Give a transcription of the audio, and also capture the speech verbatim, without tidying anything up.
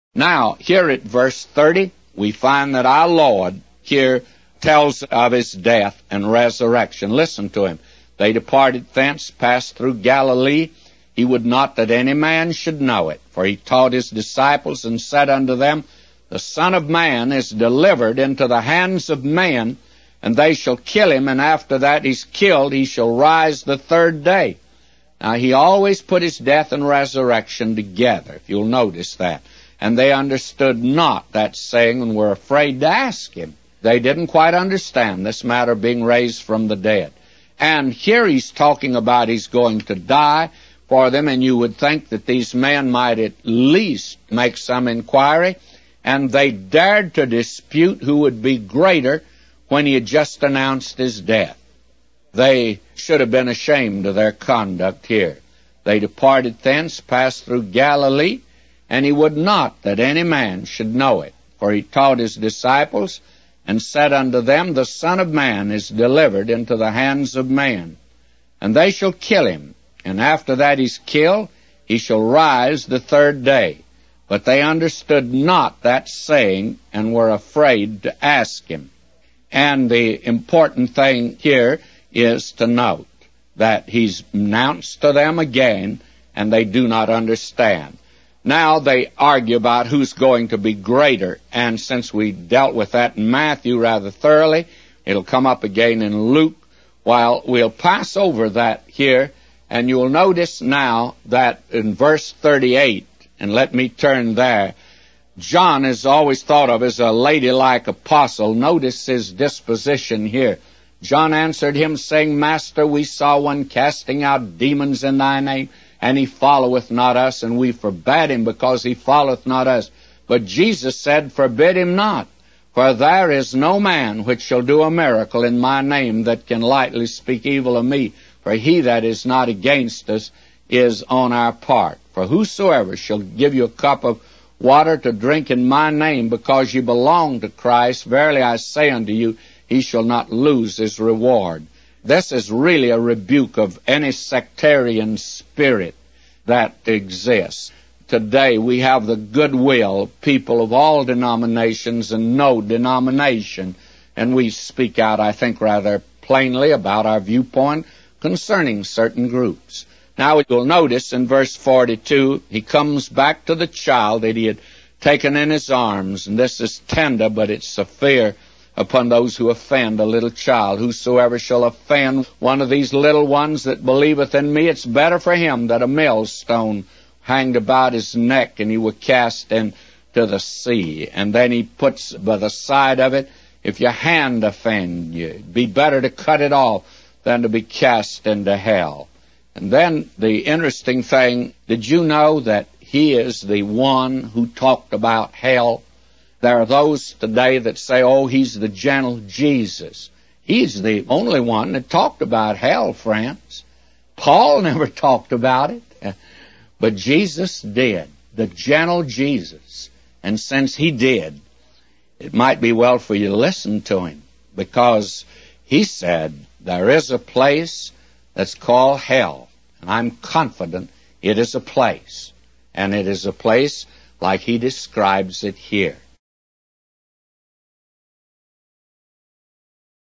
Now, here at verse thirty, we find that our Lord here tells of his death and resurrection. Listen to him. They departed thence, passed through Galilee. He would not that any man should know it. For he taught his disciples and said unto them, The Son of Man is delivered into the hands of men, and they shall kill him, and after that he's killed, he shall rise the third day. Now, he always put his death and resurrection together, if you'll notice that. And they understood not that saying and were afraid to ask him. They didn't quite understand this matter of being raised from the dead. And here he's talking about he's going to die for them, and you would think that these men might at least make some inquiry, and they dared to dispute who would be greater when he had just announced his death. They should have been ashamed of their conduct here. They departed thence, passed through Galilee, and he would not that any man should know it. For he taught his disciples, and said unto them, The Son of Man is delivered into the hands of men, and they shall kill him, and after that he's killed, he shall rise the third day. But they understood not that saying, and were afraid to ask him. And the important thing here is to note that he's announced to them again, and they do not understand. Now they argue about who's going to be greater, and since we dealt with that in Matthew rather thoroughly, it'll come up again in Luke, while we'll pass over that here, and you'll notice now that in verse thirty-eight, and let me turn there, John is always thought of as a ladylike apostle. Notice his disposition here. John answered him, saying, Master, we saw one casting out demons in thy name, and he followeth not us, and we forbade him, because he followeth not us. But Jesus said, Forbid him not, for there is no man which shall do a miracle in my name that can lightly speak evil of me. For he that is not against us is on our part. For whosoever shall give you a cup of water to drink in my name, because you belong to Christ, verily I say unto you, he shall not lose his reward. This is really a rebuke of any sectarian spirit that exists. Today we have the goodwill of people of all denominations and no denomination, and we speak out, I think, rather plainly about our viewpoint concerning certain groups. Now you'll notice in verse forty-two, he comes back to the child that he had taken in his arms, and this is tender, but it's severe upon those who offend a little child. Whosoever shall offend one of these little ones that believeth in me, it's better for him that a millstone hanged about his neck and he were cast into the sea. And then he puts by the side of it, if your hand offend you, it'd be better to cut it off than to be cast into hell. And then the interesting thing, did you know that he is the one who talked about hell? There are those today that say, oh, he's the gentle Jesus. He's the only one that talked about hell, friends. Paul never talked about it, but Jesus did, the gentle Jesus. And since he did, it might be well for you to listen to him, because he said there is a place that's called hell, and I'm confident it is a place, and it is a place like he describes it here.